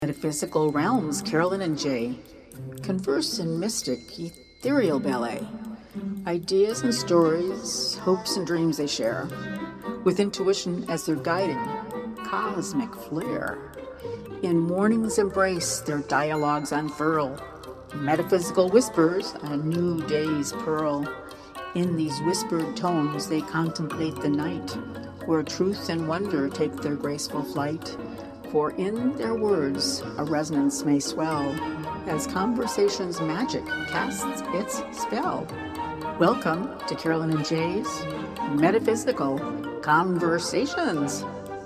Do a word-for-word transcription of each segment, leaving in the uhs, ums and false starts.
Metaphysical realms, Carolyn and Jay converse in mystic, ethereal ballet. Ideas and stories, hopes and dreams they share, with intuition as their guiding cosmic flair. In morning's embrace, their dialogues unfurl, metaphysical whispers, a new day's pearl. In these whispered tones, they contemplate the night, where truth and wonder take their graceful flight. For in their words a resonance may swell, as conversation's magic casts its spell. Welcome to Carolyn and Jay's Metaphysical Conversations.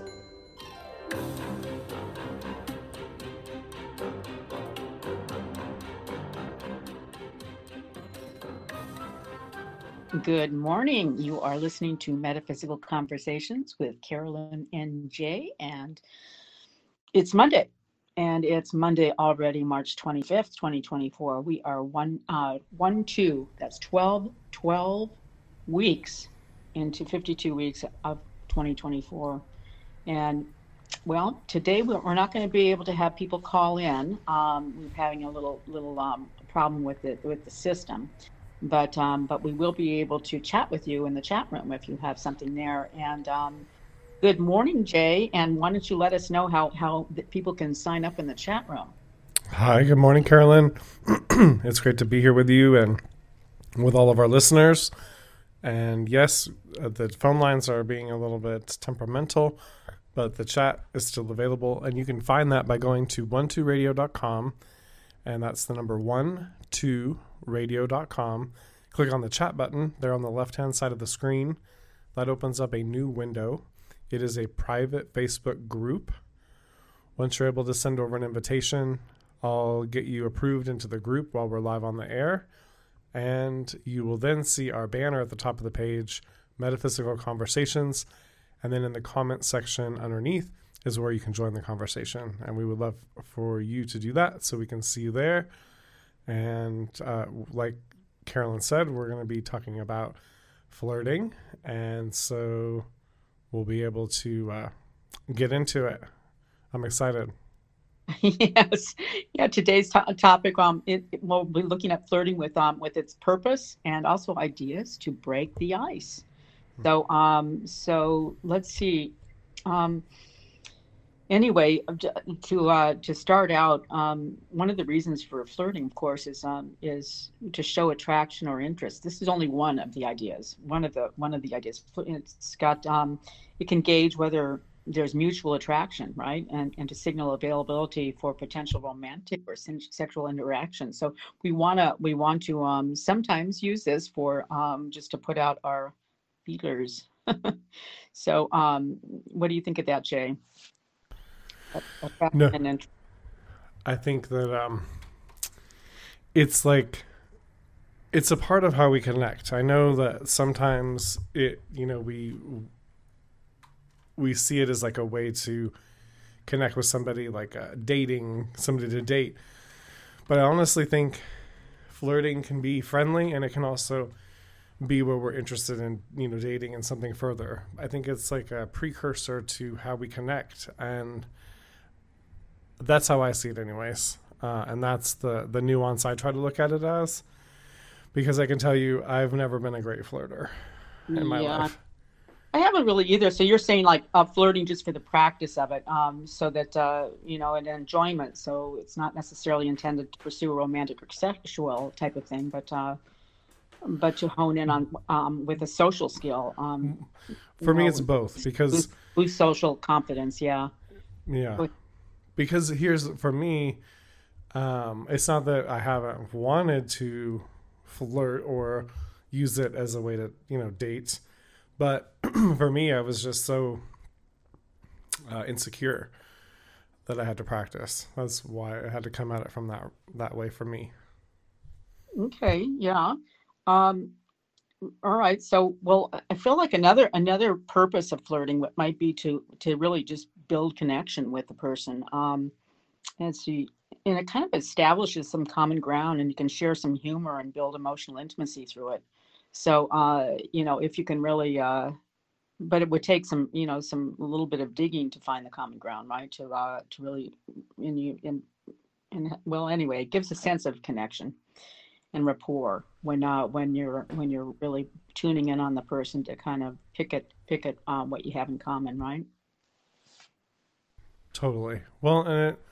Good morning. You are listening to Metaphysical Conversations with Carolyn and Jay, and it's Monday, and it's Monday already, March twenty-fifth, twenty twenty-four. We are one, uh, one, two, that's twelve, twelve weeks into fifty-two weeks of twenty twenty-four. And well, today we're not going to be able to have people call in. Um, we're having a little, little um, problem with it, with the system. But um, but we will be able to chat with you in the chat room if you have something there. And um, good morning, Jay. And why don't you let us know how, how that people can sign up in the chat room? Hi, good morning, Carolyn. It's great to be here with you and with all of our listeners. And yes, uh, the phone lines are being a little bit temperamental, but the chat is still available. And you can find that by going to one two radio dot com. And that's the number one two radio dot com. Click on the chat button there on the left-hand side of the screen. That opens up a new window. It is a private Facebook group. Once you're able to send over an invitation, I'll get you approved into the group while we're live on the air. And you will then see our banner at the top of the page, Metaphysical Conversations. And then in the comment section underneath is where you can join the conversation. And we would love for you to do that so we can see you there. And uh, like Carolyn said, we're going to be talking about flirting. And so we'll be able to uh, get into it. I'm excited. Yes. Yeah. Today's to- topic, um, it, it, we'll be looking at flirting with um with its purpose and also ideas to break the ice. So um so let's see. Um, Anyway, to uh, to start out, um, one of the reasons for flirting, of course, is um, is to show attraction or interest. This is only one of the ideas. One of the one of the ideas. It's got um, it can gauge whether there's mutual attraction, right, and and to signal availability for potential romantic or sexual interaction. So we wanna we want to um, sometimes use this for um, just to put out our feelers. So, um, what do you think of that, Jay? No, I think that um, it's like, it's a part of how we connect. I know that sometimes it, you know, we, we see it as like a way to connect with somebody, like uh, dating somebody to date. But I honestly think flirting can be friendly, and it can also be where we're interested in, you know, dating and something further. I think it's like a precursor to how we connect, and that's how I see it anyways. Uh, and that's the, the nuance I try to look at it as, because I can tell you I've never been a great flirter in my Yeah. life. I haven't really either. So you're saying like uh, flirting just for the practice of it, um, so that, uh, you know, an enjoyment. So it's not necessarily intended to pursue a romantic or sexual type of thing, but uh, but to hone in on um, with a social skill. Um, For me, know, it's both, because boost, boost social confidence. Yeah. Yeah. Because here's, for me, um, it's not that I haven't wanted to flirt or use it as a way to, you know, date. But for me, I was just so uh, insecure that I had to practice. That's why I had to come at it from that that way for me. Okay. Yeah. Um, all right. So, well, I feel like another another purpose of flirting might be to to really just build connection with the person. Um, and see, and it kind of establishes some common ground, and you can share some humor and build emotional intimacy through it. So, uh, you know, if you can really uh, but it would take some, you know, some a little bit of digging to find the common ground, right? To uh, to really, and you and and well, anyway, it gives a sense of connection and rapport when uh when you're when you're really tuning in on the person to kind of pick it pick it um, what you have in common, right? Totally. Well, and it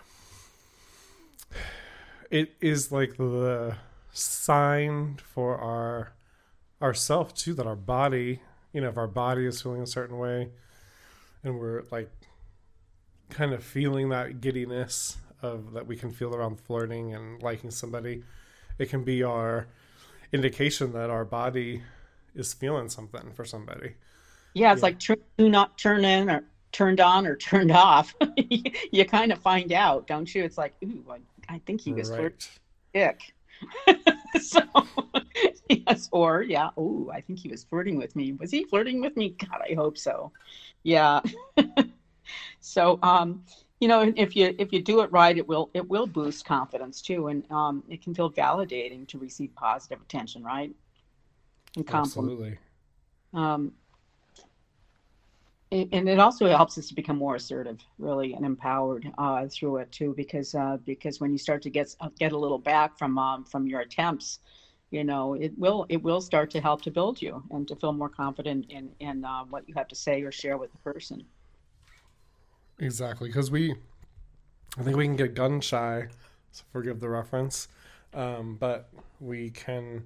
it is like the sign for our ourself too, that our body, you know, if our body is feeling a certain way and we're like kind of feeling that giddiness of that we can feel around flirting and liking somebody, it can be our indication that our body is feeling something for somebody. Yeah, it's Yeah. like turn, do not turn in or turned on or turned off. You kind of find out, don't you? It's like, ooh, I, I think he was flirting Right. with Dick. So yes, or yeah, ooh, I think he was flirting with me. Was he flirting with me? God, I hope so. Yeah. So um, you know, if you if you do it right, it will it will boost confidence too, and um, it can feel validating to receive positive attention, right? And compliment. Absolutely. Um, and and it also helps us to become more assertive, really, and empowered uh, through it too, because uh, because when you start to get get a little back from um, from your attempts, you know, it will it will start to help to build you and to feel more confident in in uh, what you have to say or share with the person. Exactly. Because we, I think we can get gun shy, so forgive the reference, um, but we can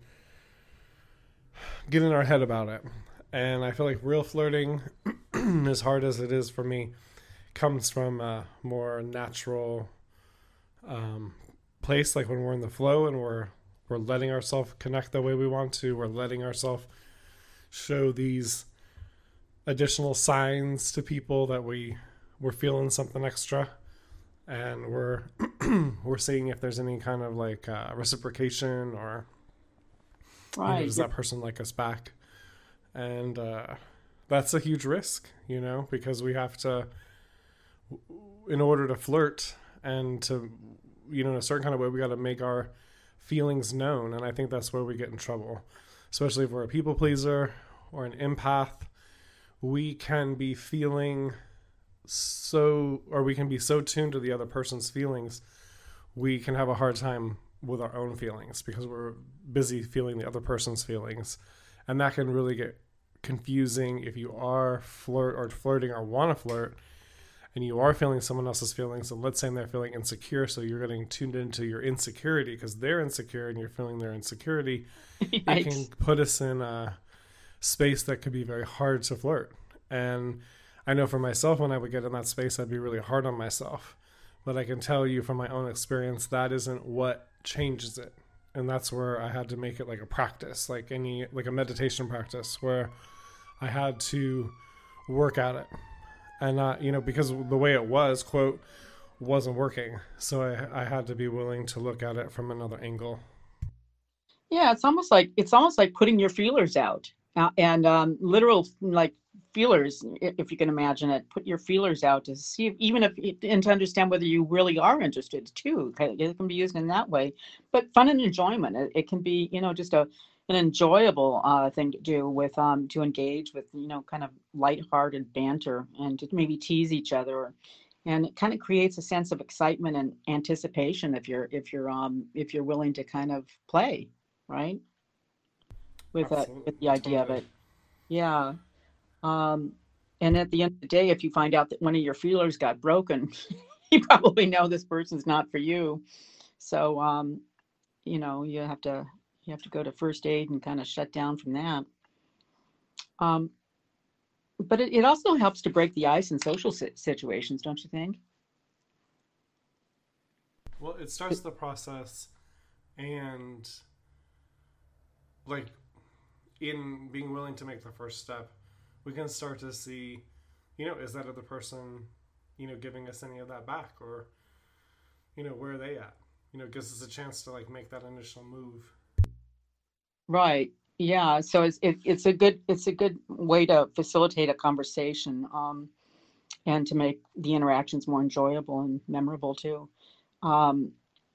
get in our head about it. And I feel like real flirting, as hard as it is for me, comes from a more natural um, place, like when we're in the flow and we're we're letting ourselves connect the way we want to. We're letting ourselves show these additional signs to people that we we're feeling something extra, and we're we're seeing if there's any kind of like uh, reciprocation, or you know, Right. does that person like us back? And uh, that's a huge risk, you know, because we have to, in order to flirt and to, you know, in a certain kind of way, we got to make our feelings known. And I think that's where we get in trouble, especially if we're a people pleaser or an empath. We can be feeling so, or we can be so tuned to the other person's feelings, we can have a hard time with our own feelings because we're busy feeling the other person's feelings. And that can really get confusing if you are flirt or flirting or want to flirt and you are feeling someone else's feelings, and let's say they're feeling insecure, so you're getting tuned into your insecurity because they're insecure and you're feeling their insecurity. It can Yikes. put us in a space that could be very hard to flirt. And I know for myself, when I would get in that space, I'd be really hard on myself. But I can tell you from my own experience, that isn't what changes it. And that's where I had to make it like a practice, like any, like a meditation practice, where I had to work at it. And not, you know, because the way it was, quote, wasn't working. So I, I had to be willing to look at it from another angle. Yeah, it's almost like it's almost like putting your feelers out, uh, and um, literal like feelers, i- if you can imagine it. Put your feelers out to see if, even if and to understand whether you really are interested too. It can be used in that way, but fun and enjoyment. It, it can be, you know, just a an enjoyable uh, thing to do with um to engage with, you know, kind of lighthearted banter and to maybe tease each other. And it kind of creates a sense of excitement and anticipation if you're if you're um if you're willing to kind of play, right? With that, Absolutely. with the idea of Totally. it. Yeah. Um, and at the end of the day, if you find out that one of your feelers got broken, you probably know this person's not for you. So, um, you know, you have to you have to go to first aid and kind of shut down from that. Um, but it, it also helps to break the ice in social si- situations, don't you think? Well, it starts the process, and like in being willing to make the first step, we can start to see, you know, is that other person, you know, giving us any of that back, or you know, where are they at? You know, it gives us a chance to like make that initial move. Right. Yeah. So it's it, it's a good it's a good way to facilitate a conversation, um, and to make the interactions more enjoyable and memorable too. Um,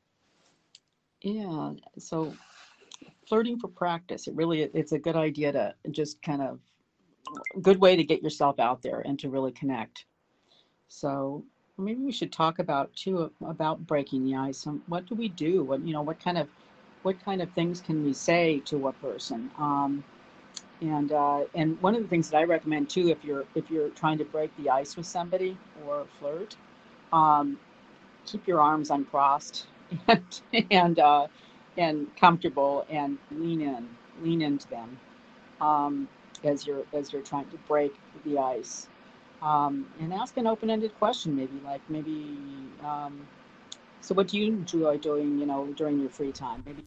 yeah. So flirting for practice. It really it's a good idea to just kind of good way to get yourself out there and to really connect. So maybe we should talk about too about breaking the ice. Um, what do we do? What you know? What kind of what kind of things can we say to a person? Um, and uh, and one of the things that I recommend too, if you're if you're trying to break the ice with somebody or flirt, um, keep your arms uncrossed and and uh, and comfortable, and lean in, lean into them um, as you're as you're trying to break the ice. Um, and ask an open-ended question, maybe like maybe. Um, so, what do you enjoy doing? You know, during your free time? Maybe.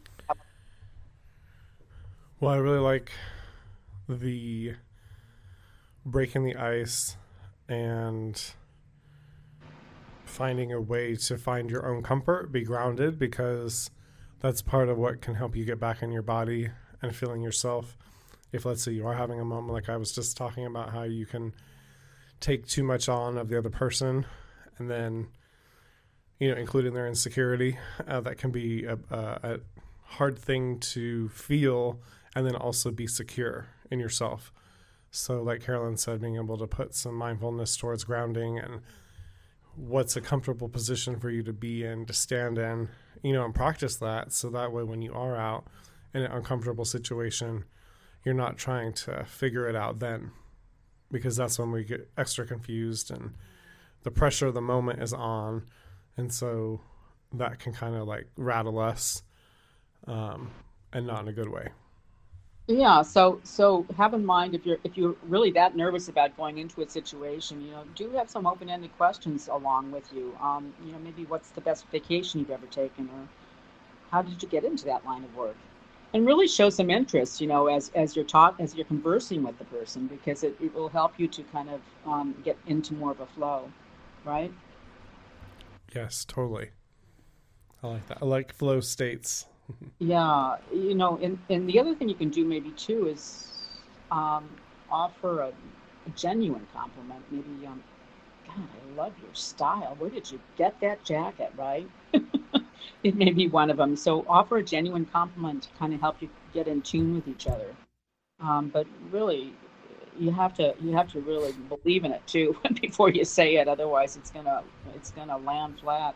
Well, I really like the breaking the ice and finding a way to find your own comfort, be grounded, because that's part of what can help you get back in your body and feeling yourself. If, let's say, you are having a moment like I was just talking about, how you can take too much on of the other person, and then, you know, including their insecurity, uh, that can be a, a, a hard thing to feel, and then also be secure in yourself. So like Carolyn said, being able to put some mindfulness towards grounding and what's a comfortable position for you to be in, to stand in, you know, and practice that. So that way, when you are out in an uncomfortable situation, you're not trying to figure it out then, because that's when we get extra confused and the pressure of the moment is on. And so that can kind of like rattle us, um, and not in a good way. Yeah, so so have in mind, if you're if you're really that nervous about going into a situation, you know, do have some open-ended questions along with you. Um, you know, maybe what's the best vacation you've ever taken, or how did you get into that line of work? And really show some interest, you know, as as you're taught as you're conversing with the person, because it, it will help you to kind of um, get into more of a flow, right? Yes, totally. I like that. I like flow states. Yeah, you know, and, and the other thing you can do maybe too is um, offer a, a genuine compliment. Maybe, um, God, I love your style. Where did you get that jacket, right? It may be one of them. So offer a genuine compliment to kind of help you get in tune with each other. Um, but really, you have to you have to really believe in it too before you say it. Otherwise, it's gonna it's gonna land flat.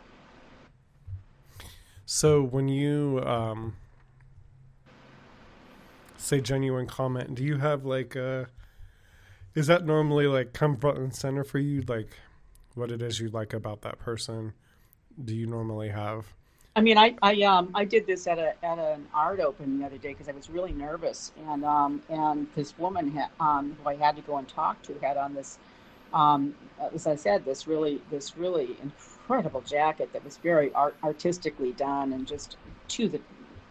So when you um, say genuine comment, do you have like a, is that normally like come front and center for you? Like what it is you like about that person? Do you normally have? I mean, I I um I did this at a at an art open the other day because I was really nervous, and um and this woman had, um who I had to go and talk to had on this um as I said, this really this really incredible jacket that was very art, artistically done, and just to the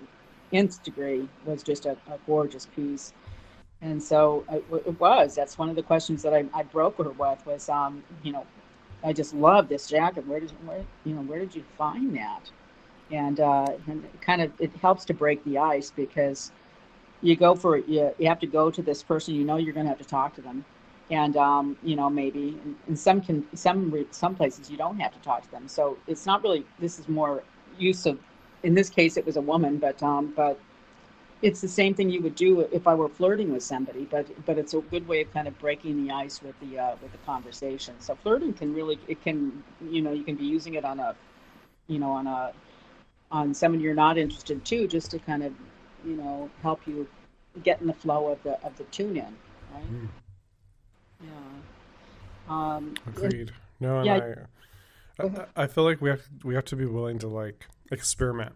nth degree was just a, a gorgeous piece. And so it, it was. That's one of the questions that I, I broke her with was, um, you know, I just love this jacket. Where did where you know where did you find that? And uh, and it kind of it helps to break the ice, because you go for it. You, you have to go to this person. You know you're going to have to talk to them, and um, you know maybe in, in some can some some places you don't have to talk to them. So it's not really. This is more use of. In this case, it was a woman, but um, but it's the same thing you would do if I were flirting with somebody, but but it's a good way of kind of breaking the ice with the uh, with the conversation. So flirting can really it can you know you can be using it on a you know on a on someone you're not interested too, just to kind of you know help you get in the flow of the of the tune in, right? Mm, Yeah. Um, and, agreed. No, and yeah. I, Go ahead. I, I feel like we have we have to be willing to like experiment,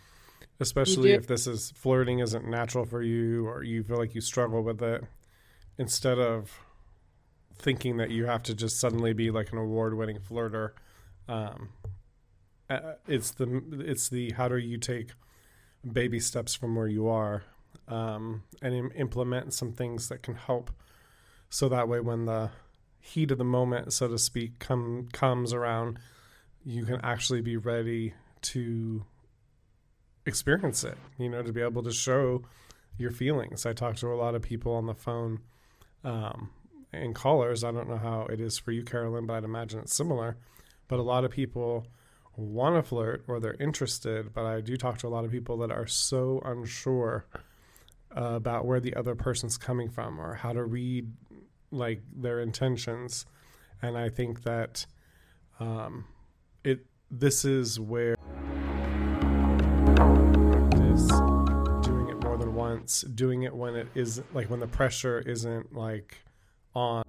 You especially do. if this is flirting isn't natural for you or you feel like you struggle with it. Instead of thinking that you have to just suddenly be like an award-winning flirter, um, uh, it's the it's the how do you take baby steps from where you are, um, and im- implement some things that can help, so that way when the heat of the moment, so to speak, come comes around, you can actually be ready to experience it, you know, to be able to show your feelings. I talk to a lot of people on the phone, um, and callers. I don't know how it is for you, Carolyn, but I'd imagine it's similar. But a lot of people want to flirt or they're interested, but I do talk to a lot of people that are so unsure uh, about where the other person's coming from or how to read like their intentions. And I think that um, it this is where is doing it more than once, doing it when it is like when the pressure isn't like on.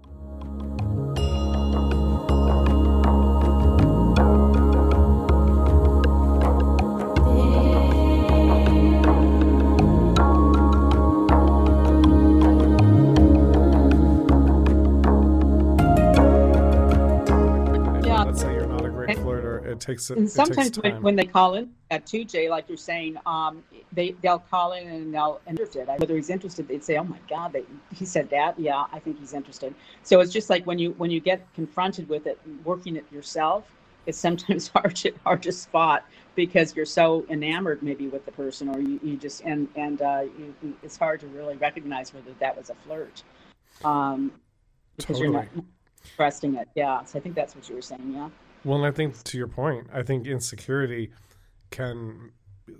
It takes it, and sometimes it takes when, time. when they call in at two J, like you're saying, um, they they'll call in and they'll interested. Whether he's interested, they'd say, "Oh my God, they, he said that. Yeah, I think he's interested." So it's just like when you when you get confronted with it, working it yourself, it's sometimes hard to hard to spot because you're so enamored maybe with the person, or you, you just and and uh, you, it's hard to really recognize whether that was a flirt, um, because Totally. you're not trusting it. Yeah, so I think that's what you were saying. Yeah. Well, and I think to your point, I think insecurity can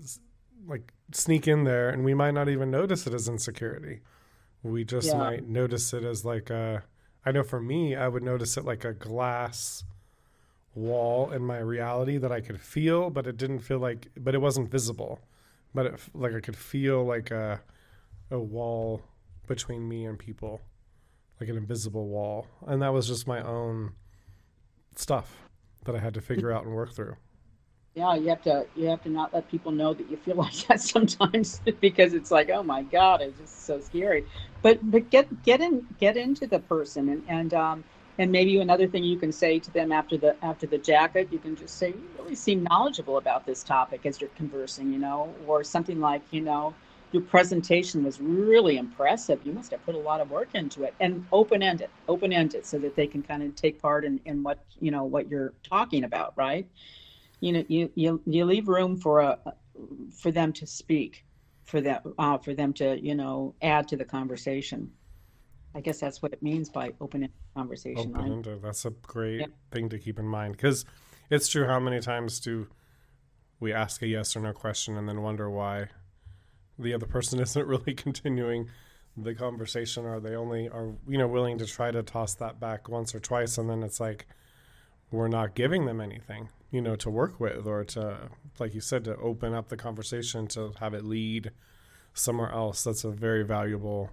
like sneak in there, and we might not even notice it as insecurity. We just Yeah. might notice it as like a, I know for me, I would notice it like a glass wall in my reality that I could feel, but it didn't feel like, but it wasn't visible. But it, like I could feel like a, a wall between me and people, like an invisible wall. And that was just my own stuff that I had to figure out and work through. Yeah, you have to you have to not let people know that you feel like that sometimes because it's like, oh my God, it's just so scary. But but get get in get into the person and and um and maybe another thing you can say to them after the after the jacket, you can just say, you really seem knowledgeable about this topic as you're conversing, you know, or something like, you know, your presentation was really impressive. You must have put a lot of work into it, and open-ended, open-ended, so that they can kind of take part in, in what, you know, what you're talking about, right? You know, you you, you leave room for a for them to speak, for that uh, for them to, you know, add to the conversation. I guess that's what it means by open-ended conversation. Right? Open-ended. That's a great Yeah. thing to keep in mind, because it's true. How many times do we ask a yes or no question and then wonder why the other person isn't really continuing the conversation, or they only are, you know, willing to try to toss that back once or twice, and then it's like we're not giving them anything, you know, to work with, or to, like you said, to open up the conversation, to have it lead somewhere else. That's a very valuable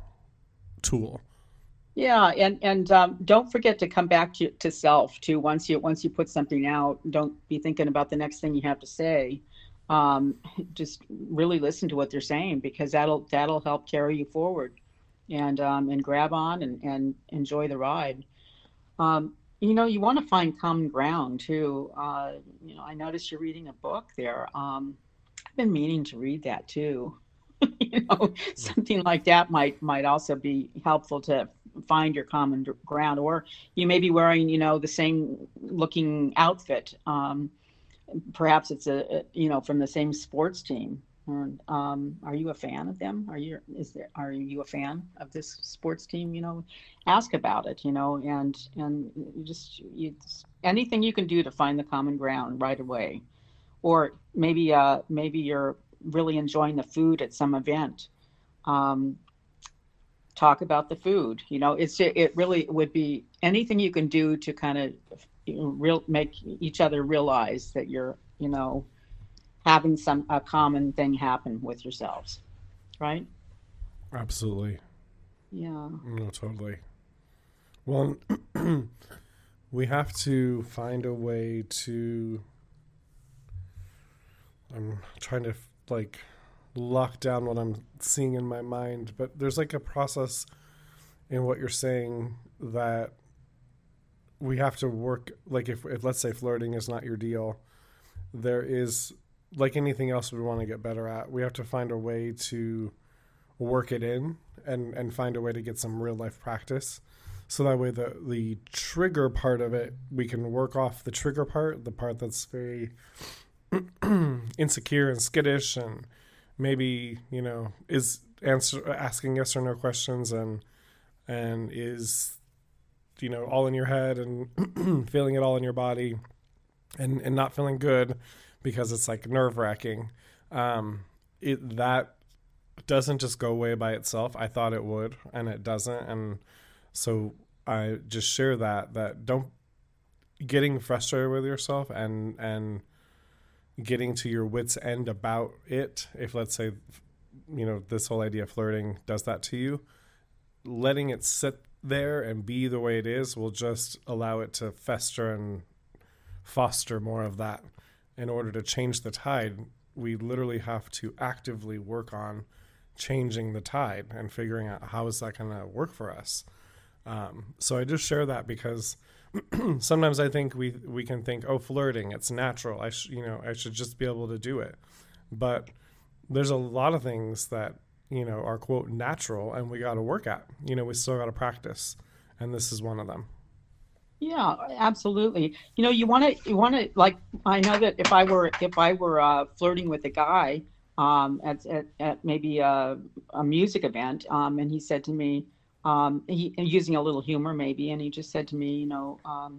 tool. Yeah, and and um, don't forget to come back to, to self too. Once you once you put something out, don't be thinking about the next thing you have to say. Um, just really listen to what they're saying, because that'll that'll help carry you forward, and um, and grab on and, and enjoy the ride. Um, you know, you want to find common ground too. Uh, you know, I noticed you're reading a book there. Um, I've been meaning to read that too. You know, something like that might might also be helpful to find your common d- ground, or you may be wearing, you know, the same looking outfit. Um, perhaps it's a, a you know, from the same sports team. Or, um, are you a fan of them? Are you is there are you a fan of this sports team? You know, ask about it. You know, and and you just you anything you can do to find the common ground right away. Or maybe uh maybe you're really enjoying the food at some event. Um, talk about the food. You know, it's it really would be anything you can do to kind of, you know, real make each other realize that you're, you know, having some a common thing happen with yourselves, right? Absolutely. Yeah. No, totally. Well, we have to find a way to, I'm trying to like lock down what I'm seeing in my mind, but there's like a process in what you're saying that we have to work. Like if, if let's say flirting is not your deal, there is, like anything else we want to get better at, we have to find a way to work it in and, and find a way to get some real life practice. So that way the, the trigger part of it, we can work off the trigger part, the part that's very insecure and skittish, and maybe, you know, is answer asking yes or no questions, and and is, you know, all in your head and feeling it all in your body, and and not feeling good because it's like nerve wracking. Um, it that doesn't just go away by itself. I thought it would, and it doesn't. And so I just share that that don't getting frustrated with yourself and and getting to your wit's end about it. If let's say, you know, this whole idea of flirting does that to you, letting it sit there and be the way it is will just allow it to fester and foster more of that. In order to change the tide, we literally have to actively work on changing the tide and figuring out how is that going to work for us. Um, so I just share that because sometimes I think we we can think, oh, flirting, it's natural. I sh- you know I should just be able to do it. But there's a lot of things that, you know, are quote natural, and we got to work at. You know, we still got to practice, and this is one of them. Yeah, absolutely. You know, you want to, you want to, like, I know that if I were, if I were uh, flirting with a guy um, at, at, at maybe a, a music event, um, and he said to me, um, he using a little humor maybe, and he just said to me, you know, um,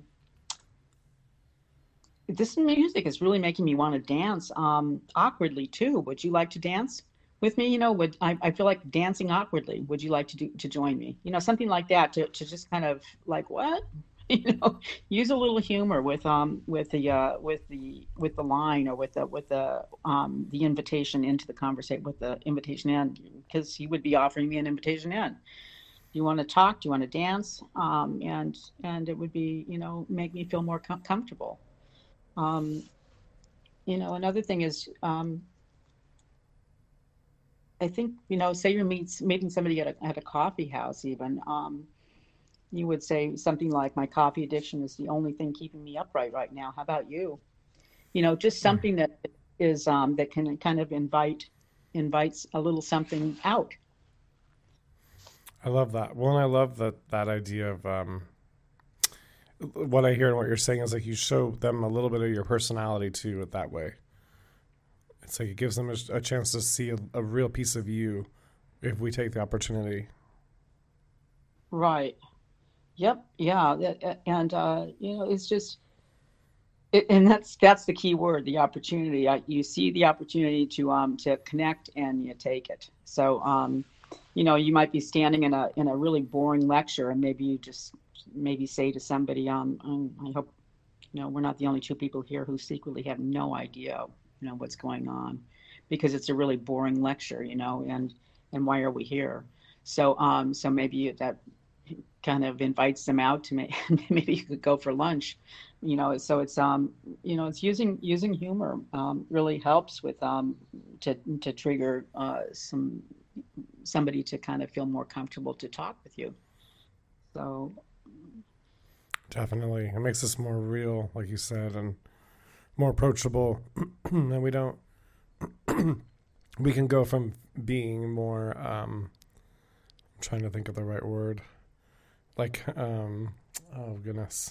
this music is really making me want to dance um, awkwardly too. Would you like to dance with me? You know, would I, I feel like dancing awkwardly. Would you like to do to join me? You know, something like that to, to just kind of like what? You know, use a little humor with um with the uh with the with the line or with the with the um the invitation into the conversation with the invitation in, because he would be offering me an invitation in. Do you want to talk? Do you want to dance? Um and and it would be, you know, make me feel more com- comfortable. Um, you know, another thing is, um, I think, you know, say you're meet, meeting somebody at a, at a coffee house, even, um, you would say something like, my coffee addiction is the only thing keeping me upright right now. How about you? You know, just Mm. something that is, um, that can kind of invite, invites a little something out. I love that. Well, and I love that that idea of um, what I hear and what you're saying is like you show them a little bit of your personality too that way. It's like it gives them a, a chance to see a, a real piece of you if we take the opportunity. Right. Yep. Yeah. That- And, uh, you know, it's just, it, and that's that's the key word, the opportunity. I, you see the opportunity to um to connect and you take it. So um, you know, you might be standing in a in a really boring lecture, and maybe you just maybe say to somebody, um, um I hope you know we're not the only two people here who secretly have no idea, you know, what's going on, because it's a really boring lecture, you know, and and why are we here? So um, so maybe that kind of invites them out to may, maybe you could go for lunch, you know. So it's um you know it's using using humor um, really helps with um to to trigger uh, some somebody to kind of feel more comfortable to talk with you. So Definitely, it makes us more real, like you said, and more approachable. And we don't. We can go from being more. Um, I'm trying to think of the right word. Like, um, oh goodness.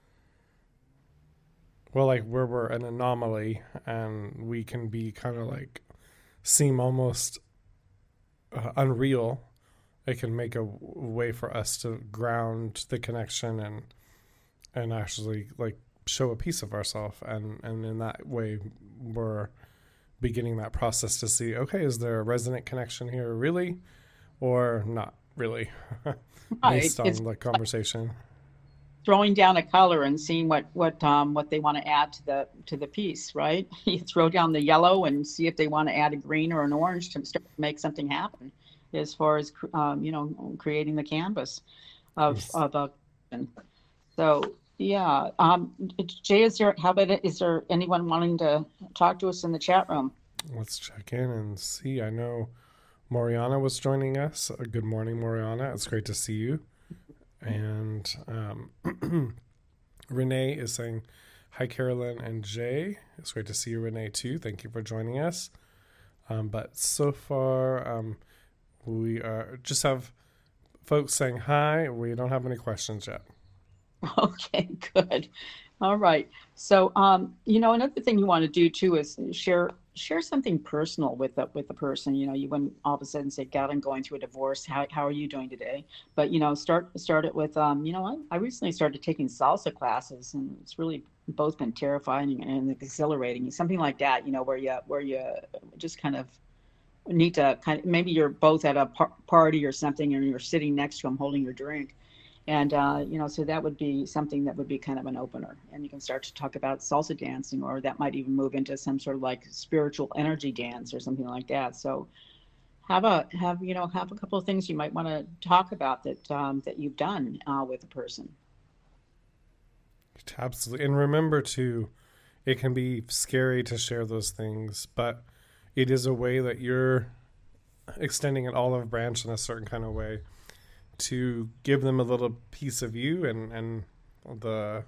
Well, like where we're an anomaly, and we can be kind of like seem almost uh, unreal. It can make a w- way for us to ground the connection and and actually like show a piece of ourselves, and and in that way we're beginning that process to see, okay, is there a resonant connection here really or not really? right, Based it's on the conversation. throwing down a color and seeing what what um what they want to add to the to the piece, right? You throw down the yellow and see if they want to add a green or an orange to start to make something happen as far as um, you know, creating the canvas of Yes. of a. So yeah, um, Jay, is there how about it? Is there anyone wanting to talk to us in the chat room? Let's check in and see. I know Moriana was joining us. Uh, good morning, Moriana. It's great to see you. And um, Renee is saying, hi, Carolyn and Jay. It's great to see you, Renee, too. Thank you for joining us. Um, but so far, um, we are, just have folks saying hi. We don't have any questions yet. Okay, good. All right. So, um, you know, another thing you want to do too is share share something personal with the with the person. You know, you wouldn't all of a sudden say, "God, I'm going through a divorce. How how are you doing today?" But you know, start start it with, um, you know, I, I recently started taking salsa classes, and it's really both been terrifying and exhilarating. Something like that, you know, where you where you just kind of need to kind of maybe you're both at a par- party or something, and you're sitting next to them holding your drink, And, uh, you know, so that would be something that would be kind of an opener. And you can start to talk about salsa dancing, or that might even move into some sort of like spiritual energy dance or something like that. So have a, have, you know, have a couple of things you might want to talk about that, um, that you've done uh, with a person. Absolutely. And remember to, it can be scary to share those things, but it is a way that you're extending an olive branch in a certain kind of way to give them a little piece of you, and, and the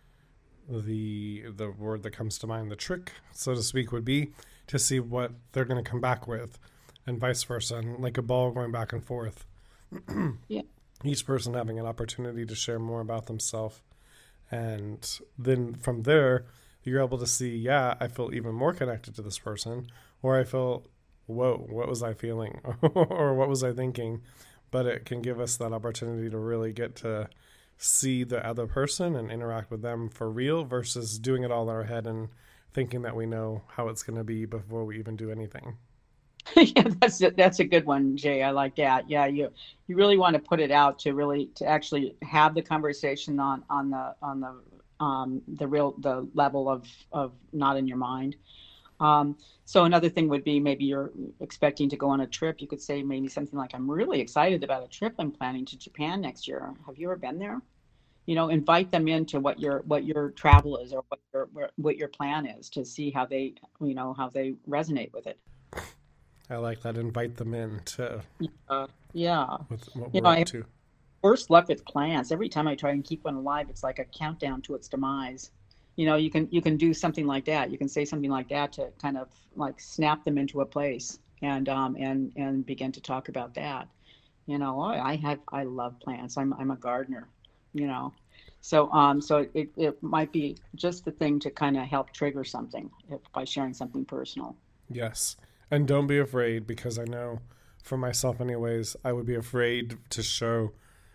the the word that comes to mind, the trick, so to speak, would be to see what they're going to come back with, and vice versa, and like a ball going back and forth. Yeah. Each person having an opportunity to share more about themselves. And then from there, you're able to see, yeah, I feel even more connected to this person, or I feel, whoa, what was I feeling? Or what was I thinking? But it can give us that opportunity to really get to see the other person and interact with them for real, versus doing it all in our head and thinking that we know how it's going to be before we even do anything. Yeah, that's a, that's a good one, Jay. I like that. Yeah, you you really want to put it out to really to actually have the conversation on on the on the um the real the level of of not in your mind. Um, so another thing would be, maybe you're expecting to go on a trip. You could say maybe something like, I'm really excited about a trip I'm planning to Japan next year. Have you ever been there? You know, invite them into what your what your travel is, or what your what your plan is, to see how they, you know, how they resonate with it. I like that. Invite them in to Uh, yeah. with what You we're know, I up have to. worse luck with plants. Every time I try and keep one alive, it's like a countdown to its demise. You know, you can you can do something like that. You can say something like that to kind of like snap them into a place, and um and and begin to talk about that. You know, oh, I have I love plants. I'm I'm a gardener. You know, so um so it it might be just the thing to kind of help trigger something, if, by sharing something personal. Yes. And don't be afraid, because I know for myself anyways, I would be afraid to show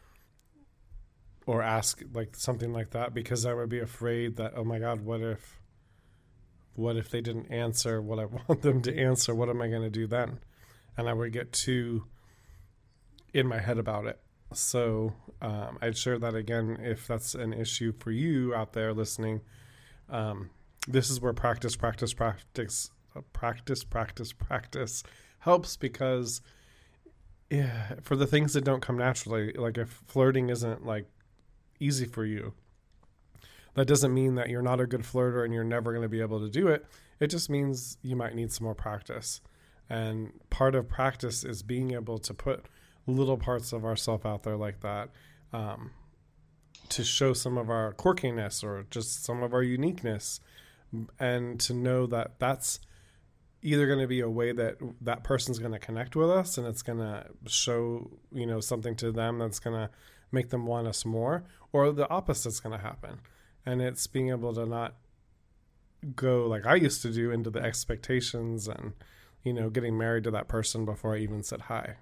or ask like something like that, because I would be afraid that, oh my God, what if what if they didn't answer what I want them to answer? What am I going to do then? And I would get too in my head about it. So um, I'd share that again, if that's an issue for you out there listening. Um, this is where practice, practice, practice, uh, practice, practice, practice helps, because yeah, for the things that don't come naturally, like if flirting isn't like easy for you, that doesn't mean that you're not a good flirter and you're never going to be able to do it. It just means you might need some more practice. And part of practice is being able to put little parts of ourselves out there like that, um, to show some of our quirkiness or just some of our uniqueness, and to know that that's either going to be a way that that person's going to connect with us, and it's going to show, you know, something to them that's going to make them want us more, or the opposite's going to happen. And it's being able to not go like I used to do into the expectations and, you know, getting married to that person before I even said hi.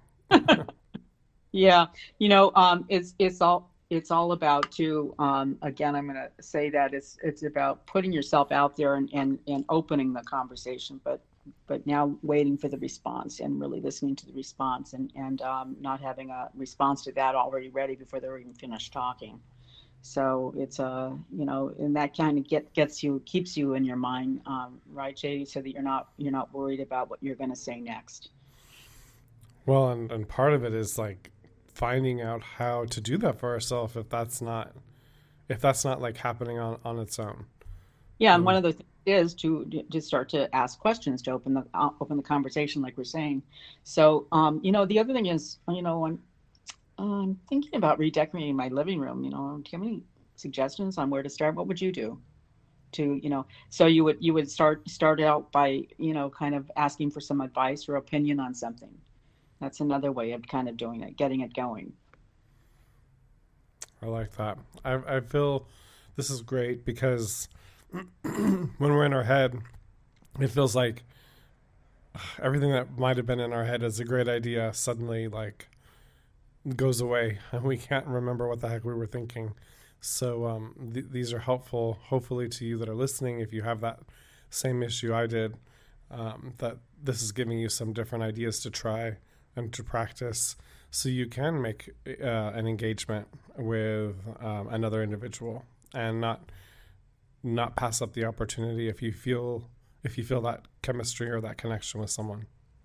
Yeah, you know, um, it's it's all it's all about too. Um, again, I'm going to say that it's it's about putting yourself out there, and, and and opening the conversation, but but now waiting for the response, and really listening to the response, and and um, not having a response to that already ready before they're even finished talking. So it's a, uh, you know, and that kind of get gets you keeps you in your mind, um, right, Jay, so that you're not you're not worried about what you're going to say next. Well, and, and part of it is like finding out how to do that for ourselves, if that's not if that's not like happening on, on its own. Yeah, and one Um, of the things is to to start to ask questions, to open the uh, open the conversation, like we're saying. So, um, you know, the other thing is, you know, I'm I'm thinking about redecorating my living room. You know, do you have any suggestions on where to start? What would you do to, you know, so you would you would start start out by, you know, kind of asking for some advice or opinion on something. That's another way of kind of doing it, getting it going. I like that. I, I feel this is great, because when we're in our head, it feels like everything that might have been in our head as a great idea suddenly like goes away, and we can't remember what the heck we were thinking. So um, th- these are helpful, hopefully, to you that are listening. If you have that same issue I did, um, that this is giving you some different ideas to try and to practice, so you can make uh, an engagement with um, another individual and not not pass up the opportunity if you feel if you feel that chemistry or that connection with someone.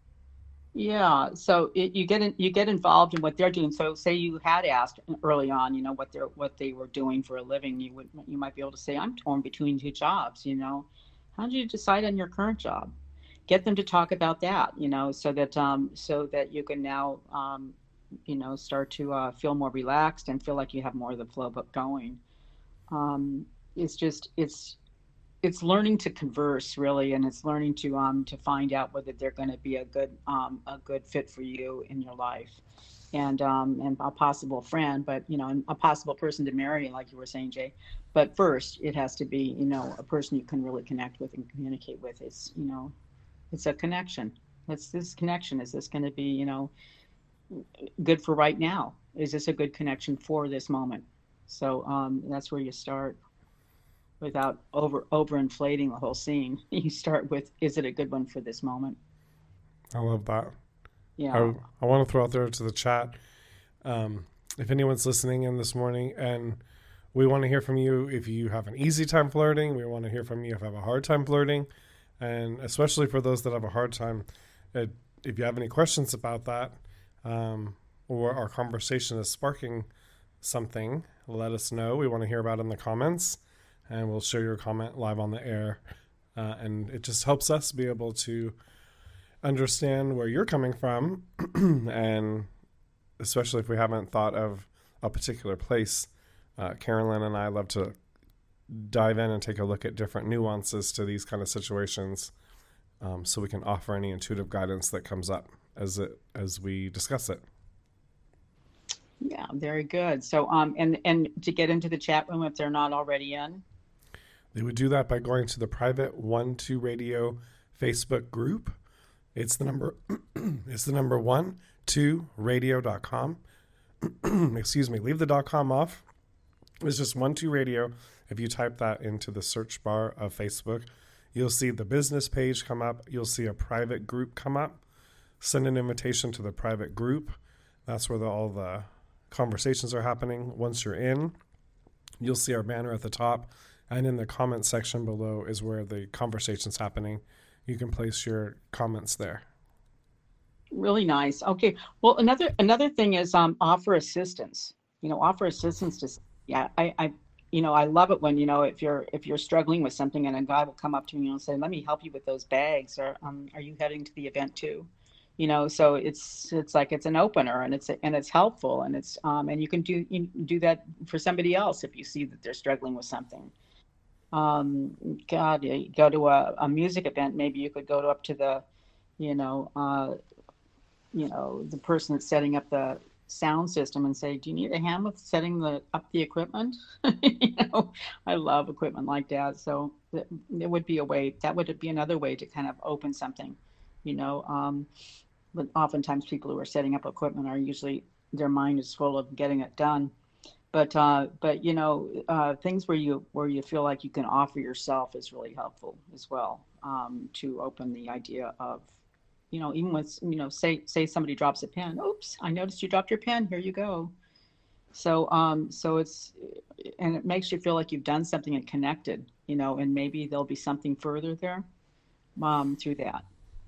Yeah, so it, you get in, you get involved in what they're doing. So say you had asked early on, you know, what they're what they were doing for a living, you would you might be able to say, I'm torn between two jobs, you know. How did you decide on your current job? Get them to talk about that, you know, so that um so that you can now um you know start to uh, feel more relaxed and feel like you have more of the flow but going. Um, it's just it's it's learning to converse really, and it's learning to um to find out whether they're going to be a good um a good fit for you in your life, and um and a possible friend, but you know, and a possible person to marry, like you were saying, Jay. But first it has to be, you know, a person you can really connect with and communicate with. It's, you know, it's a connection. It's this connection. Is this going to be, you know, good for right now? Is this a good connection for this moment? So um that's where you start, without over over inflating the whole scene. You start with, is it a good one for this moment? I love that. I, Yeah. I want to throw out there to the chat, um, if anyone's listening in this morning, and we want to hear from you if you have an easy time flirting. We want to hear from you if you have a hard time flirting. And especially for those that have a hard time, it, if you have any questions about that, um, or our conversation is sparking something, let us know. We want to hear about it in the comments, and we'll share your comment live on the air. Uh, and it just helps us be able to understand where you're coming from, and especially if we haven't thought of a particular place. Uh, Carolyn and I love to dive in and take a look at different nuances to these kind of situations, um, so we can offer any intuitive guidance that comes up as it as we discuss it. Yeah, very good. So um and and to get into the chat room if they're not already in. They would do that by going to the private One Two Radio Facebook group. It's the number it's the number one two radio dot com. Excuse me, leave the dot com off. It's just One Two Radio. If you type that into the search bar of Facebook, you'll see the business page come up. You'll see a private group come up. Send an invitation to the private group. That's where the, all the conversations are happening. Once you're in, you'll see our banner at the top, and in the comment section below is where the conversation's happening. You can place your comments there. Really nice. Okay. Well, another another thing is um offer assistance. You know, offer assistance to, yeah, I I you know, I love it when, you know, if you're if you're struggling with something and a guy will come up to me and say, "Let me help you with those bags," or um "Are you heading to the event too?" You know, so it's it's like it's an opener, and it's and it's helpful, and it's um and you can do you can do that for somebody else if you see that they're struggling with something. Um, God, you go to a, a music event, maybe you could go to, up to the, you know, uh, you know, the person that's setting up the sound system and say, "Do you need a hand with setting the up the equipment?" You know, I love equipment like that. So it, it would be a way, that would be another way to kind of open something, you know. Um, but oftentimes people who are setting up equipment are usually, their mind is full of getting it done. But uh, but you know, uh, things where you where you feel like you can offer yourself is really helpful as well, um, to open the idea of, you know, even with, you know, say say somebody drops a pen. Oops, I noticed you dropped your pen. Here you go. So um so it's, and it makes you feel like you've done something and connected, you know, and maybe there'll be something further there um through that.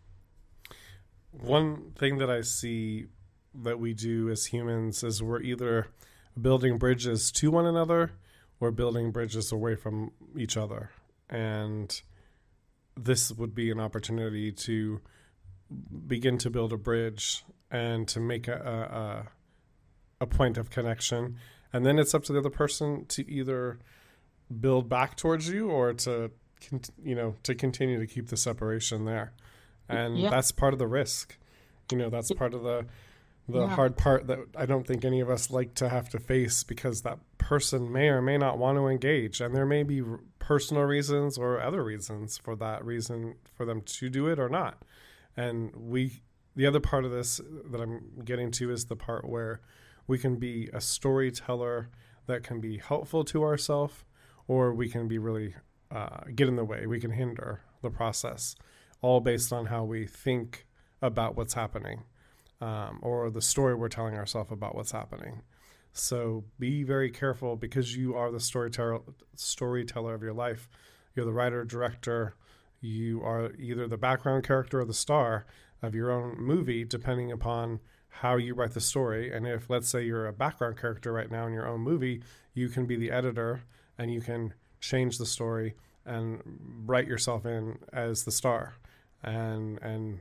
One thing that I see that we do as humans is we're either building bridges to one another or building bridges away from each other. And this would be an opportunity to begin to build a bridge and to make a, a, a point of connection. And then it's up to the other person to either build back towards you or to, you know, to continue to keep the separation there. And Yeah. that's part of the risk. You know, that's part of the the Yeah. hard part that I don't think any of us like to have to face, because that person may or may not want to engage. And there may be personal reasons or other reasons for that reason for them to do it or not. And we, the other part of this that I'm getting to is the part where we can be a storyteller that can be helpful to ourselves, or we can be really uh, get in the way. We can hinder the process, all based on how we think about what's happening. um, or the story we're telling ourselves about what's happening. So be very careful, because you are the storyteller storyteller of your life. You're the writer, director. You are either the background character or the star of your own movie, depending upon how you write the story. And if, let's say, you're a background character right now in your own movie, you can be the editor and you can change the story and write yourself in as the star, and and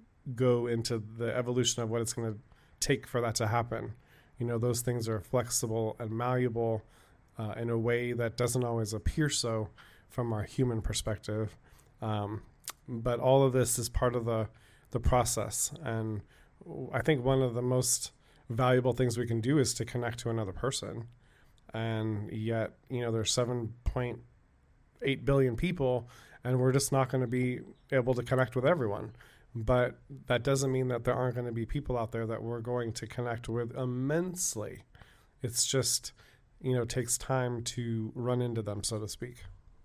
go into the evolution of what it's going to take for that to happen. You know, those things are flexible and malleable uh, in a way that doesn't always appear so from our human perspective. Um, but all of this is part of the, the process. And I think one of the most valuable things we can do is to connect to another person. And yet, you know, there's seven point eight billion people, and we're just not going to be able to connect with everyone. But that doesn't mean that there aren't going to be people out there that we're going to connect with immensely. It's just, you know, takes time to run into them, so to speak.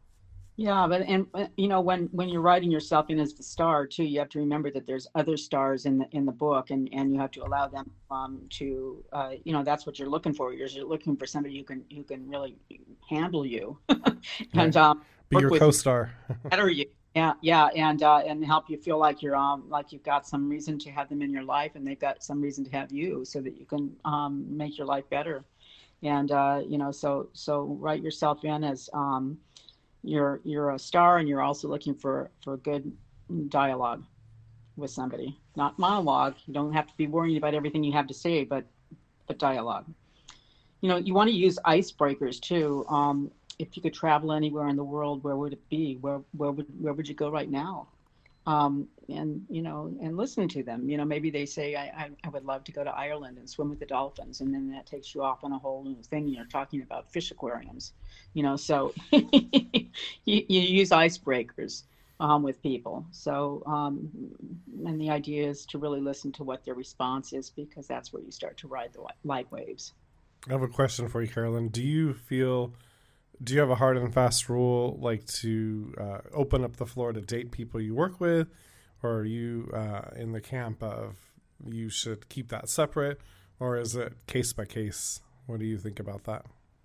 Yeah, but and uh, you know, when when you're writing yourself in as the star too, you have to remember that there's other stars in the in the book, and and you have to allow them um to uh you know, that's what you're looking for. You're, you're looking for somebody who can who can really handle you Right. and um Be work your with you, co-star. better you. Yeah, yeah, and uh and help you feel like you're um like you've got some reason to have them in your life, and they've got some reason to have you, so that you can um make your life better. And uh you know, so so write yourself in as um you're you're a star, and you're also looking for for good dialogue with somebody, not monologue. You don't have to be worrying about everything you have to say, but but dialogue. You know, you want to use icebreakers too. Um, if you could travel anywhere in the world, where would it be? Where where would where would you go right now? Um, and you know, and listen to them. You know, maybe they say, I, I I would love to go to Ireland and swim with the dolphins, and then that takes you off on a whole new thing. You're talking about fish aquariums, you know. So you, you use icebreakers um, with people. So um, and the idea is to really listen to what their response is, because that's where you start to ride the light waves. I have a question for you, Carolyn. Do you feel, do you have a hard and fast rule, like to uh, open up the floor to date people you work with? Or are you uh, in the camp of you should keep that separate? Or is it case by case? What do you think about that?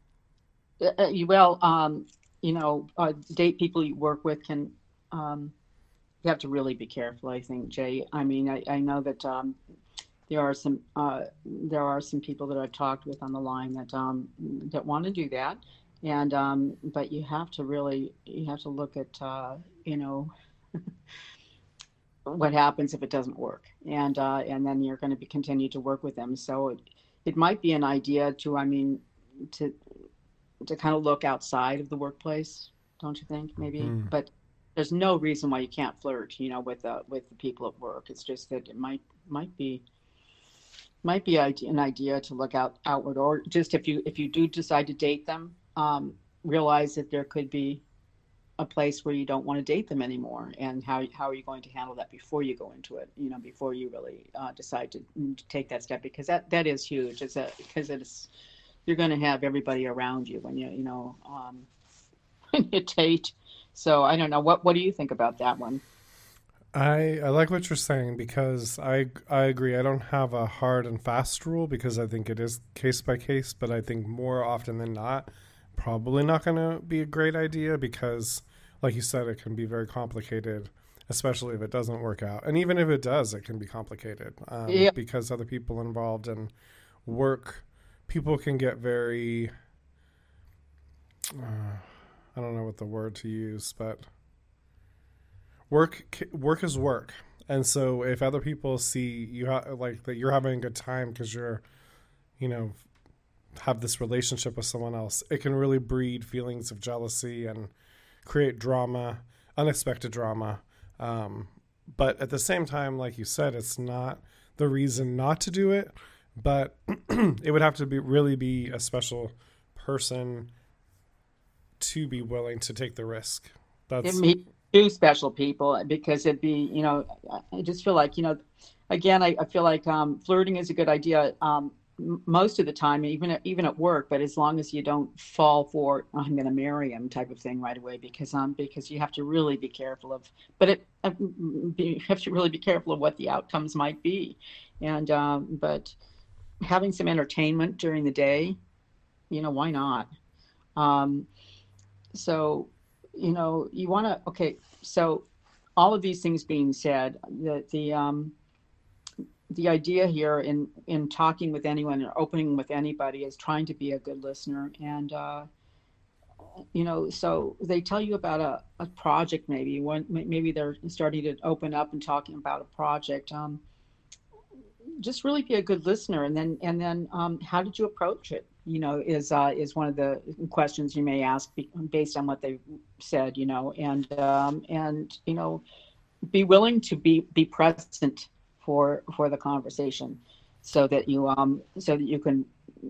Uh, uh, you- well, um, you know, uh, date people you work with can, um, you have to really be careful, I think, Jay. I mean, I, I know that um, there are some uh, there are some people that I've talked with on the line that um, that want to do that, and um, but you have to really you have to look at uh, you know, what happens if it doesn't work, and uh, and then you're going to be continue to work with them. So it, it might be an idea to, I mean, to to kind of look outside of the workplace, don't you think? Maybe, Hmm. but there's no reason why you can't flirt, you know, with uh, with the people at work. It's just that it might might be might be ide- an idea to look out outward, or just if you if you do decide to date them, um, realize that there could be a place where you don't want to date them anymore, and how how are you going to handle that before you go into it, you know, before you really uh, decide to, to take that step, because that that is huge. It's a because it's you're going to have everybody around you when you you know um, when you date. So I don't know, what what do you think about that one? I, I like what you're saying, because I I agree. I don't have a hard and fast rule, because I think it is case by case, but I think more often than not, probably not going to be a great idea, because like you said, it can be very complicated, especially if it doesn't work out. And even if it does, it can be complicated, um, Yeah, because other people involved in work, people can get very, uh, I don't know what the word to use, but work work is work. And so if other people see you ha- like that you're having a good time because you're, you know, have this relationship with someone else, it can really breed feelings of jealousy and create drama, unexpected drama. Um, but at the same time, like you said, it's not the reason not to do it, but it would have to be really be a special person to be willing to take the risk. it That's me two special people, because it'd be, you know, I just feel like, you know, again, I, I feel like um, flirting is a good idea um, m- most of the time, even at, even at work. But as long as you don't fall for I'm going to marry him type of thing right away, because um because you have to really be careful of. But it uh, be, you have to really be careful of what the outcomes might be, and um, but having some entertainment during the day, you know, why not? Um, so, you know, you want to, okay, so all of these things being said, the, the, um, the idea here in, in talking with anyone or opening with anybody is trying to be a good listener. And, uh, you know, so they tell you about a, a project, maybe when, maybe they're starting to open up and talking about a project. Um, just really be a good listener, and then and then um, how did you approach it, you know, is uh, is one of the questions you may ask based on what they said, you know, and um, and you know, be willing to be be present for for the conversation, so that you um so that you can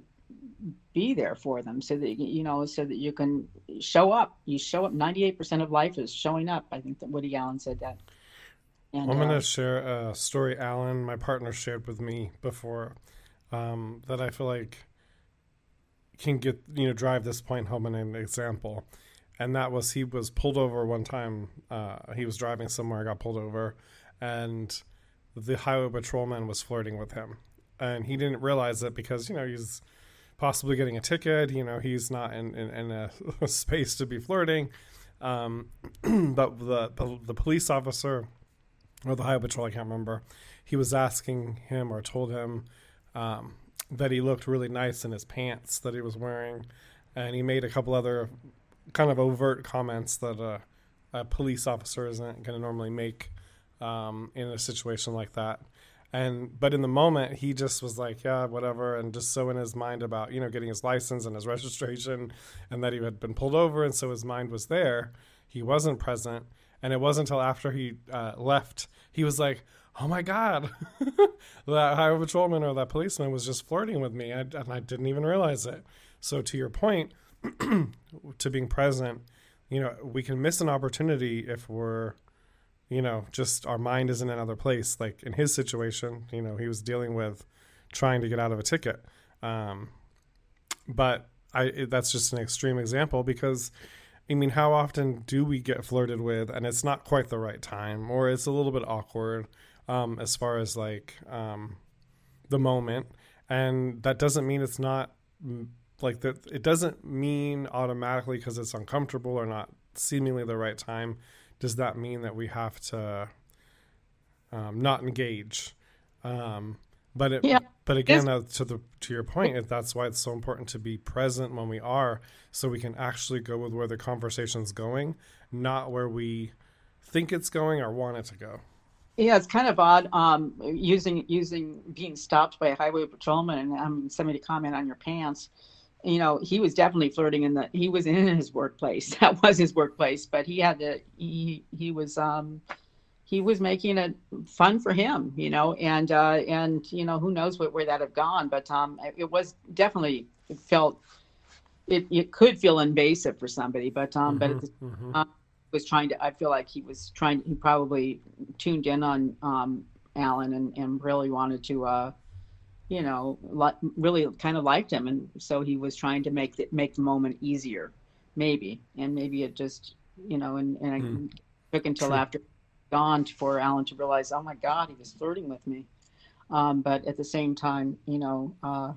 be there for them, so that you know, so that you can show up. You show up. ninety-eight percent of life is showing up. I think that Woody Allen said that. And I'm going uh, to share a story Alan, my partner, shared with me before, um, that I feel like can get, you know, drive this point home in an example. And that was, he was pulled over one time. Uh, he was driving somewhere, got pulled over, and the highway patrolman was flirting with him. And he didn't realize it because, you know, he's possibly getting a ticket. You know, he's not in, in, in a, a space to be flirting. Um, but the, the the police officer, or the highway patrol, I can't remember, he was asking him or told him um, that he looked really nice in his pants that he was wearing. And he made a couple other kind of overt comments that a, a police officer isn't going to normally make um, in a situation like that. And but in the moment, he just was like, yeah, whatever, and just so in his mind about, you know, getting his license and his registration, and that he had been pulled over, and so his mind was there. He wasn't present. And it wasn't until after he uh, left, he was like, oh my God, that highway patrolman or that policeman was just flirting with me. And I didn't even realize it. So to your point, to being present, you know, we can miss an opportunity if we're, you know, just our mind is in another place. Like in his situation, you know, he was dealing with trying to get out of a ticket. Um, but I, that's just an extreme example because, I mean, how often do we get flirted with and it's not quite the right time, or it's a little bit awkward um, as far as like um, the moment. And that doesn't mean it's not like that. It doesn't mean automatically because it's uncomfortable or not seemingly the right time. Does that mean that we have to um, not engage? Um, but it, yeah, but again, uh, to the to your point, that's why it's so important to be present when we are, so we can actually go with where the conversation's going, not where we think it's going or want it to go. Yeah, it's kind of odd um, using using being stopped by a highway patrolman and um, somebody comment on your pants. You know, he was definitely flirting in the. He was in his workplace. That was his workplace, but he had to. He he was um, he was making it fun for him. You know, and uh, and you know, who knows what, where that have gone, but um, it was definitely, it felt, it it could feel invasive for somebody, but um, but at the Mm-hmm, mm-hmm. um, was trying to. I feel like he was trying. He probably tuned in on um, Alan and and really wanted to. Uh, you know, li- really kind of liked him, and so he was trying to make the, make the moment easier, maybe, and maybe it just, you know, and, and Mm, it took until true. after gone for Alan to realize, oh my God, he was flirting with me. Um, but at the same time, you know, uh,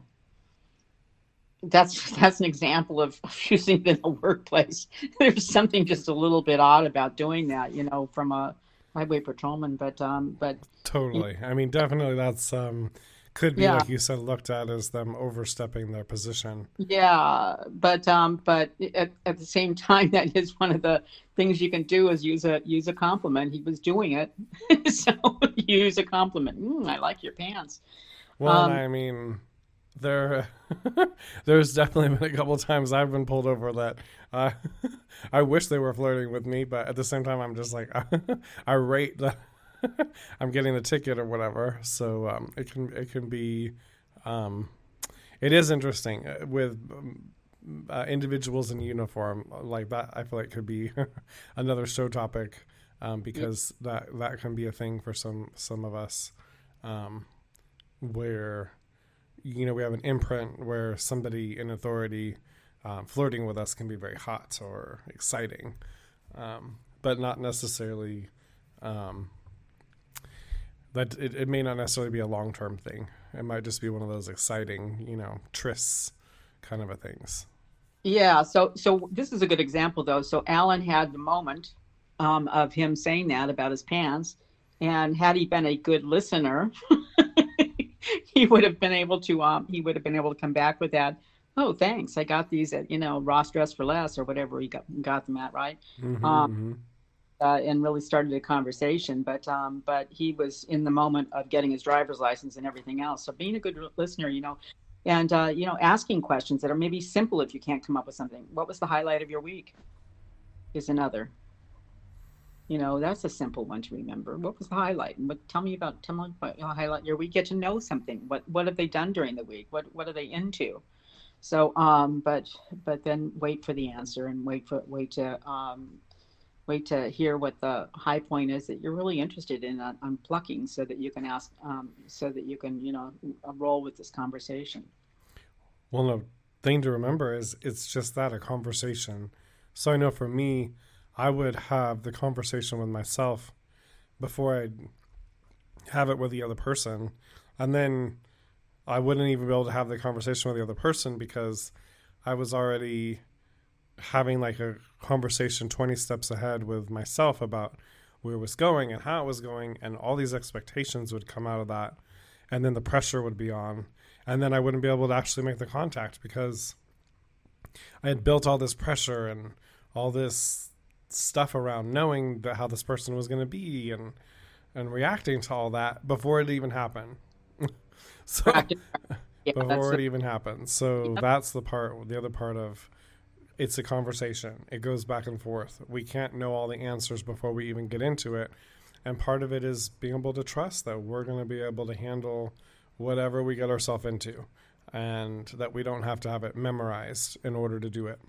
that's that's an example of using it in a workplace. There's something just a little bit odd about doing that, you know, from a highway patrolman. But um, but Totally. I mean, definitely that's um, could be, yeah, like you said, looked at as them overstepping their position. yeah, but um, but at, at the same time, that is one of the things you can do is use a use a compliment. He was doing it, so use a compliment. Mm, I like your pants. Well, and Um, I mean, there, there's definitely been a couple of times I've been pulled over that uh, I wish they were flirting with me, but at the same time, I'm just like, I rate that I'm getting the ticket or whatever. So um, it can it can be, um, it is interesting uh, with um, uh, individuals in uniform like that. I feel like could be another show topic um, because that that can be a thing for some some of us. Um, where you know we have an imprint where somebody in authority um, flirting with us can be very hot or exciting, um, but not necessarily um, that it, it may not necessarily be a long-term thing. It might just be one of those exciting, you know, trysts kind of a things. Yeah. So, so this is a good example, though. So Alan had the moment um, of him saying that about his pants, and had he been a good listener, he would have been able to. Um, he would have been able to come back with that. Oh, thanks. I got these at, you know, Ross Dress for Less or whatever he got got them at, right? Mm-hmm, Um, mm-hmm. uh, and really started a conversation. But um, but he was in the moment of getting his driver's license and everything else. So being a good listener, you know, and uh, you know, asking questions that are maybe simple if you can't come up with something. What was the highlight of your week? Is another. You know, that's a simple one to remember. What was the highlight? And what? Tell me about. Tell me about your highlight your week. Get to know something. What What have they done during the week? What What are they into? So, um, but but then wait for the answer and wait for wait to um, wait to hear what the high point is that you're really interested in on, on plucking, so that you can ask, um, so that you can, you know, roll with this conversation. Well, the thing to remember is it's just that, a conversation. So I know for me, I would have the conversation with myself before I'd have it with the other person. And then I wouldn't even be able to have the conversation with the other person because I was already having like a conversation twenty steps ahead with myself about where it was going and how it was going, and all these expectations would come out of that, and then the pressure would be on, and then I wouldn't be able to actually make the contact because I had built all this pressure and all this stuff around knowing that how this person was going to be and and reacting to all that before it even happened. So Yeah, before it the, even happens. So yep. that's the part, the other part of it's a conversation. It goes back and forth. We can't know all the answers before we even get into it. And part of it is being able to trust that we're going to be able to handle whatever we get ourselves into, and that we don't have to have it memorized in order to do it.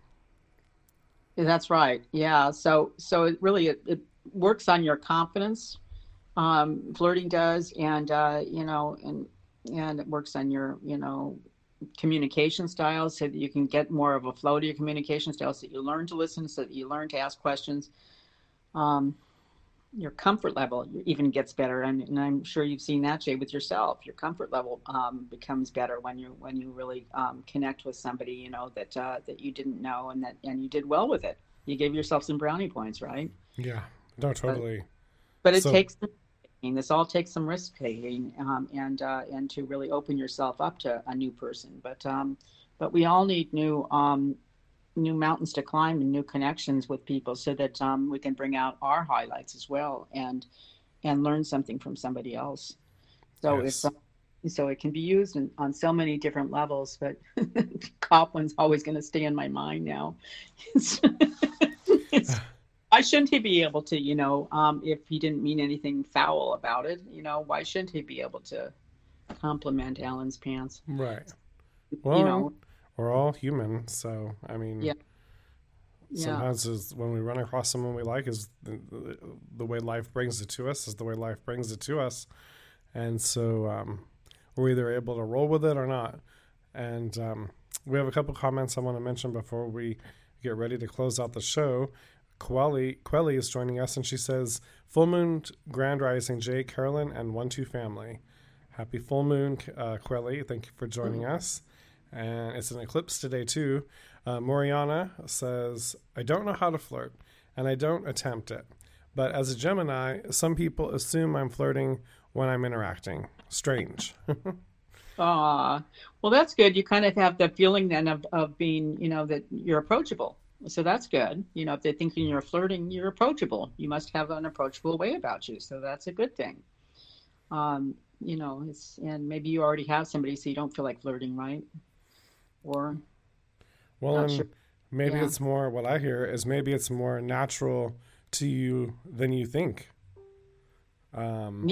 That's right. Yeah. So so it really it, it works on your confidence. Um, flirting does, and uh, you know, and and it works on your, you know, communication styles, so that you can get more of a flow to your communication styles, so that you learn to listen, so that you learn to ask questions. Um, your comfort level even gets better, and, and I'm sure you've seen that, Jay, with yourself. Your comfort level um, becomes better when you when you really um, connect with somebody, you know, that uh, that you didn't know, and that and you did well with it. You gave yourself some brownie points, right? Yeah, no, But totally. but it So takes this all takes some risk taking, um, and uh, and to really open yourself up to a new person. But um, but we all need new um, new mountains to climb and new connections with people, so that um, we can bring out our highlights as well, and and learn something from somebody else. So it's yes. uh, so it can be used in, on so many different levels. But Copland's always going to stay in my mind now. It's, it's why shouldn't he be able to, you know, um, if he didn't mean anything foul about it, you know, why shouldn't he be able to compliment Alan's pants? Right. You Well, and know, we're all human, so I mean, yeah, yeah, sometimes is when we run across someone we like is the, the, the way life brings it to us is the way life brings it to us, and so um, we're either able to roll with it or not. And um, we have a couple comments I want to mention before we get ready to close out the show. Quelly, Quelly is joining us, and she says, "Full moon, grand rising, Jay, Carolyn, and one two family. Happy full moon, uh, Quelly. Thank you for joining us. And it's an eclipse today too." Uh, Moriana says, "I don't know how to flirt, and I don't attempt it. But as a Gemini, some people assume I'm flirting when I'm interacting. Strange." Ah, well, that's good. You kind of have the feeling then of, of being, you know, that you're approachable. So that's good. You know, if they're thinking you're flirting, you're approachable. You must have an approachable way about you. So that's a good thing. Um, you know, it's, and maybe you already have somebody, so you don't feel like flirting, right? Or Well, not sure. and maybe Yeah. it's more, what I hear is maybe it's more natural to you than you think. Um, Yeah.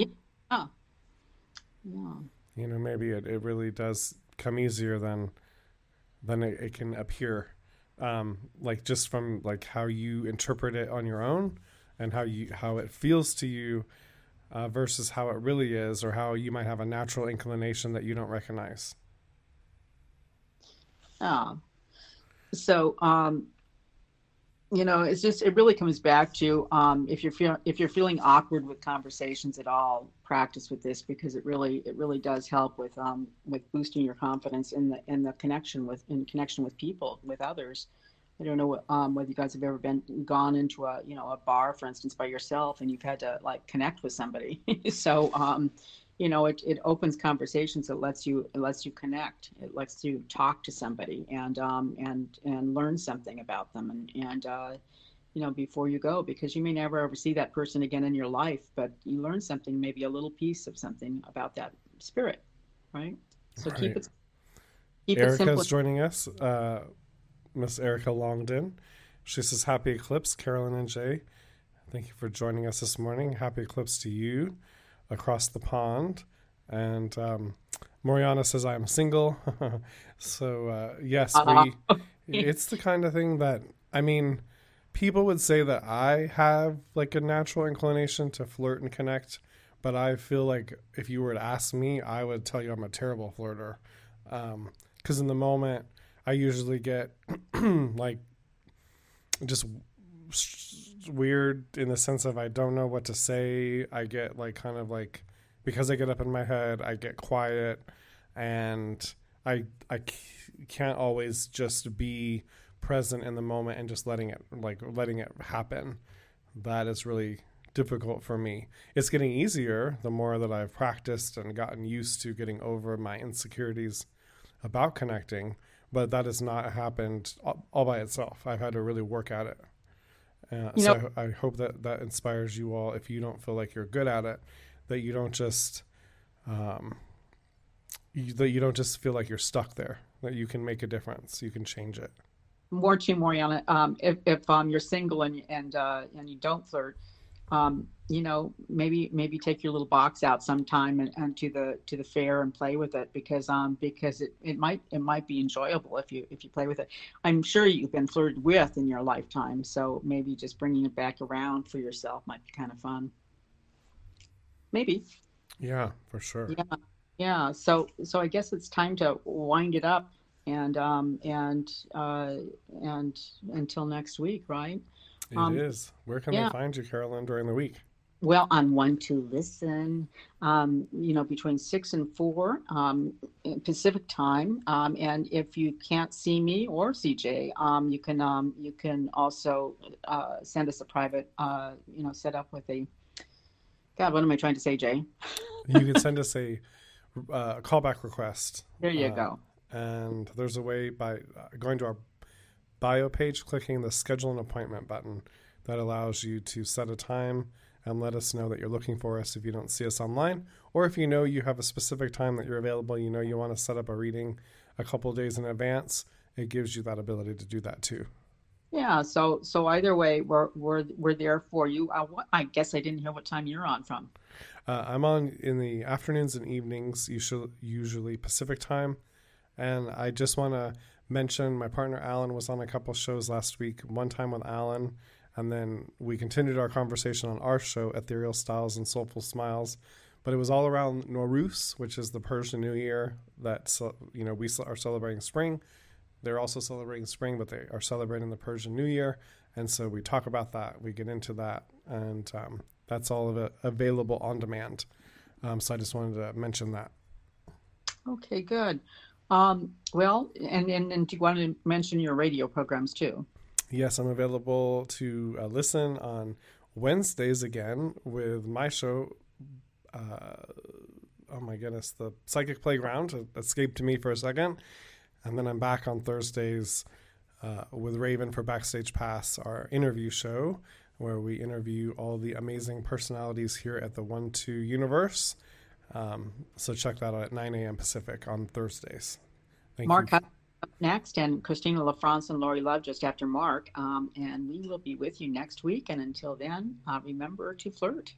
Yeah. you know, maybe it, it really does come easier than than it, it can appear. Um, like just from like how you interpret it on your own and how you how it feels to you uh, versus how it really is, or how you might have a natural inclination that you don't recognize. Ah. So, um, you know, it's just, it really comes back to, um, if you're feeling, if you're feeling awkward with conversations at all, practice with this, because it really, it really does help with, um, with boosting your confidence in the, in the connection with, in connection with people, with others. I don't know what, um, whether you guys have ever been, gone into a, you know, a bar, for instance, by yourself, and you've had to like connect with somebody. So, um, you know, it, it opens conversations. It lets you, it lets you connect. It lets you talk to somebody and, um, and, and learn something about them. And, and, uh, you know, before you go, because you may never ever see that person again in your life, but you learn something, maybe a little piece of something about that spirit. Right. So Right. keep it, keep it Erica's simple. joining us. Uh, Miss Erica Longden. She says, happy eclipse, Carolyn and Jay. Thank you for joining us this morning. Happy eclipse to you across the pond. And um, Moriana says, I am single. So, uh, yes, Uh-huh. we. It's the kind of thing that, I mean, people would say that I have like a natural inclination to flirt and connect, but I feel like if you were to ask me, I would tell you I'm a terrible flirter. Um, 'cause in the moment, I usually get like just weird in the sense of I don't know what to say. I get like kind of like, because I get up in my head, I get quiet, and I I can't always just be present in the moment and just letting it like letting it happen. That is really difficult for me. It's getting easier the more that I've practiced and gotten used to getting over my insecurities about connecting. But that has not happened all, all by itself. I've had to really work at it. Uh, You so know- I, I hope that that inspires you all. If you don't feel like you're good at it, that you don't just, um, you, that you don't just feel like you're stuck there. That you can make a difference. You can change it. More to Moriana, um, if, if um, you're single and and uh, and you don't flirt, um, you know, maybe maybe take your little box out sometime and, and to the to the fair and play with it, because um because it, it might it might be enjoyable if you if you play with it. I'm sure you've been flirted with in your lifetime, so maybe just bringing it back around for yourself might be kind of fun. Maybe. Yeah, for sure. Yeah. Yeah. So so I guess it's time to wind it up, and um and uh and until next week, right? It Um, is. Where can yeah. they find you, Carolyn, during the week? Well, on One to Listen, um, you know, between six and four um, in Pacific time. Um, and if you can't see me or C J, um, you can um, you can also uh, send us a private, uh, you know, set up with a. God, what am I trying to say, Jay? You can send us a uh, callback request. There you uh, go. And there's a way by uh, going to our bio page, clicking the schedule an appointment button that allows you to set a time and let us know that you're looking for us if you don't see us online, or if you know you have a specific time that you're available, you know you want to set up a reading a couple of days in advance, it gives you that ability to do that too. Yeah. So so either way, we're we're we're there for you. Uh, what, I guess I didn't hear what time you're on from. Uh, I'm on in the afternoons and evenings, usually, usually Pacific time. And I just want to mention my partner Alan was on a couple shows last week, one time with Alan, and then we continued our conversation on our show, Ethereal Styles and Soulful Smiles. But it was all around Nowruz, which is the Persian New Year that, you know, we are celebrating spring. They're also celebrating spring, but they are celebrating the Persian New Year. And so we talk about that. We get into that. And um, that's all of it available on demand. Um, so I just wanted to mention that. Okay, good. Um, well, and, and, and do you want to mention your radio programs too? Yes, I'm available to uh, listen on Wednesdays again with my show. Uh, oh my goodness, the Psychic Playground. It escaped me for a second. And then I'm back on Thursdays uh, with Raven for Backstage Pass, our interview show, where we interview all the amazing personalities here at the one two Universe. Um, so check that out at nine a.m. Pacific on Thursdays. Thank Mark you. up next, and Christina LaFrance and Lori Love just after Mark. Um, and we will be with you next week. And until then, uh, remember to flirt.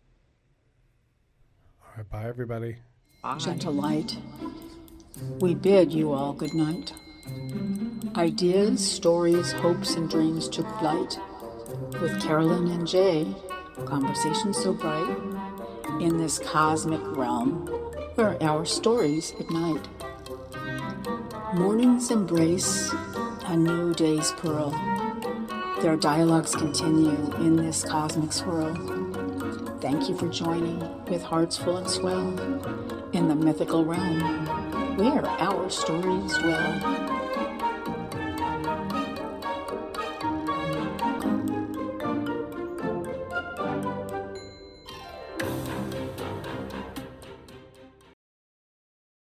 All right, bye, everybody. Bye. Gentle light, we bid you all good night. Ideas, stories, hopes, and dreams took flight. With Carolyn and Jay, conversations so bright, in this cosmic realm where our stories ignite. Morning's embrace, a new day's pearl. Their dialogues continue in this cosmic swirl. Thank you for joining with hearts full and swell in the mythical realm where our stories dwell.